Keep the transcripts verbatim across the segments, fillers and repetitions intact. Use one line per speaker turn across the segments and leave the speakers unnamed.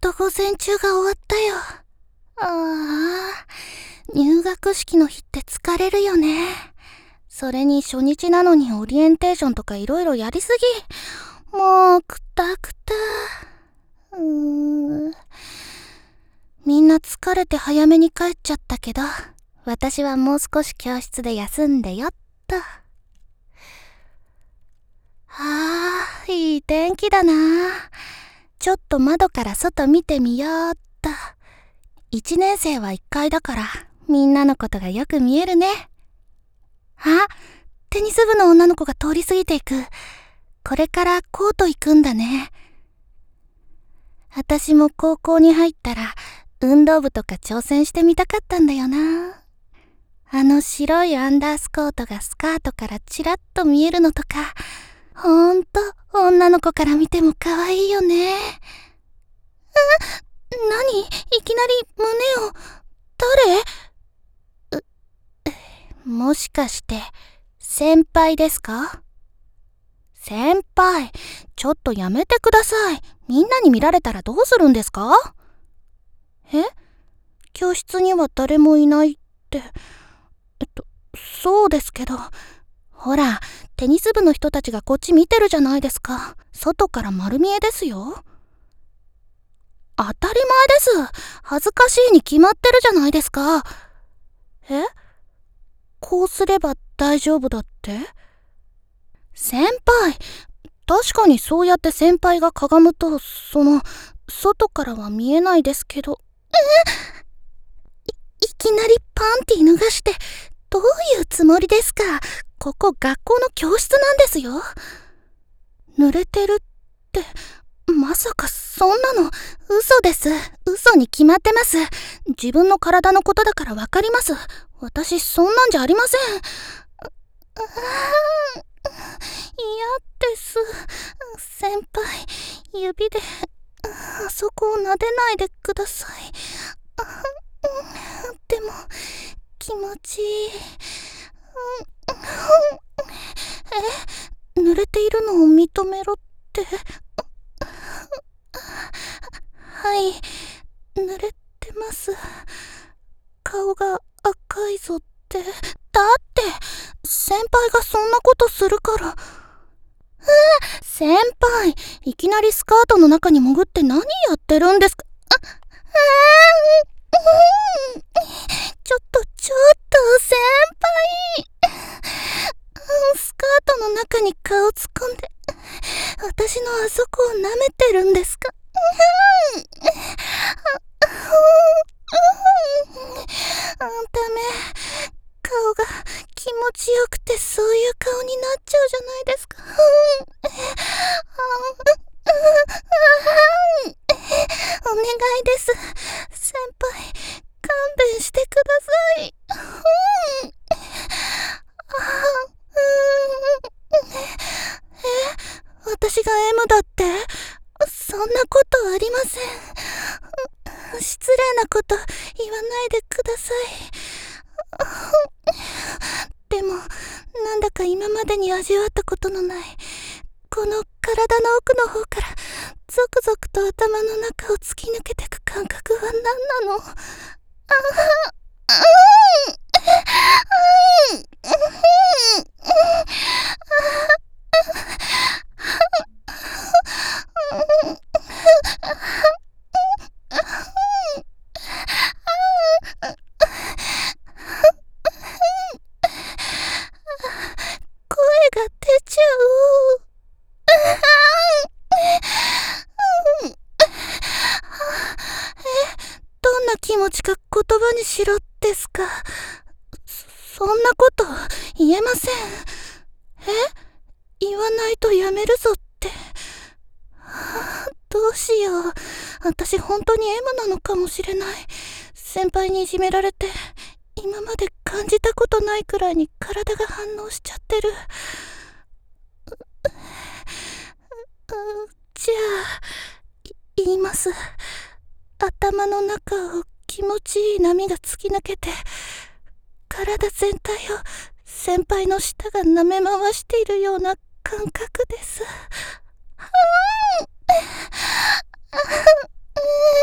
と午前中が終わったよ。ああ、入学式の日って疲れるよね。それに初日なのにオリエンテーションとかいろいろやりすぎ。もうくたくた。うーん。みんな疲れて早めに帰っちゃったけど、私はもう少し教室で休んでよっと。ああ、いい天気だな。ちょっと窓から外見てみようっと。一年生はいっかいだから、みんなのことがよく見えるね。あ、テニス部の女の子が通り過ぎていく。これからコート行くんだね。私も高校に入ったら、運動部とか挑戦してみたかったんだよな。あの白いアンダースコートがスカートからチラッと見えるのとか、ほんと女の子から見ても可愛いよね。何？いきなり胸を。誰？う、もしかして、先輩ですか？先輩、ちょっとやめてください。みんなに見られたらどうするんですか？え？教室には誰もいないって。えっと、そうですけど。ほら、テニス部の人たちがこっち見てるじゃないですか。外から丸見えですよ。当たり前です。恥ずかしいに決まってるじゃないですか。え？こうすれば大丈夫だって？先輩、確かにそうやって先輩がかがむと、その、外からは見えないですけど。い、いきなりパンティ脱がして、どういうつもりですか？ここ学校の教室なんですよ。濡れてるって、まさかそんなの、嘘です。嘘に決まってます。自分の体のことだからわかります。私そんなんじゃありません。嫌です。先輩、指で、あそこを撫でないでください。でも、気持ちいい。え？濡れているのを認めろって。はい、濡れてます。顔が赤いぞって。だって、先輩がそんなことするから。先輩、いきなりスカートの中に潜って何やってるんですか？あ、あー、ちょっとちょっと先輩、スカートの中に顔突っ込んで私のあそこを舐めてるんですか？ダメ、顔が気持ちよくてそういう顔になっちゃうじゃないですか。お願いです。先輩、勘弁してください。え、私が エム だって？そんなことありません。失礼なこと言わないでください。でも、なんだか今までに味わったことのない、この体の奥の方からゾクゾクと頭の中を突き抜けてく感覚は何なの？ああ、声が出ちゃう。どんな気持ちか言葉にしろですか？そ、そんなこと言えません。え？言わないとやめるぞって。どうしよう。私本当に エム なのかもしれない。先輩にいじめられて、今まで感じたことないくらいに体が反応しちゃってる。じゃあ、言います。頭の中を気持ちいい波が突き抜けて、体全体を先輩の舌が舐め回しているような感覚です。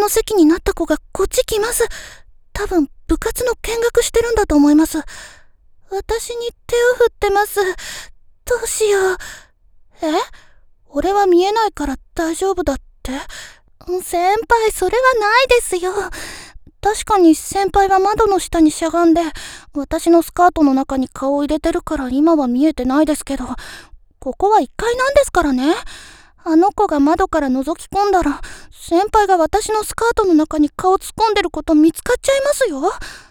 の席になった子がこっち来ます。多分部活の見学してるんだと思います。私に手を振ってます。どうしよう。え？俺は見えないから大丈夫だって？先輩、それはないですよ。確かに先輩は窓の下にしゃがんで、私のスカートの中に顔を入れてるから今は見えてないですけど、ここはいっかいなんですからね。あの子が窓から覗き込んだら、先輩が私のスカートの中に顔突っ込んでること見つかっちゃいますよ。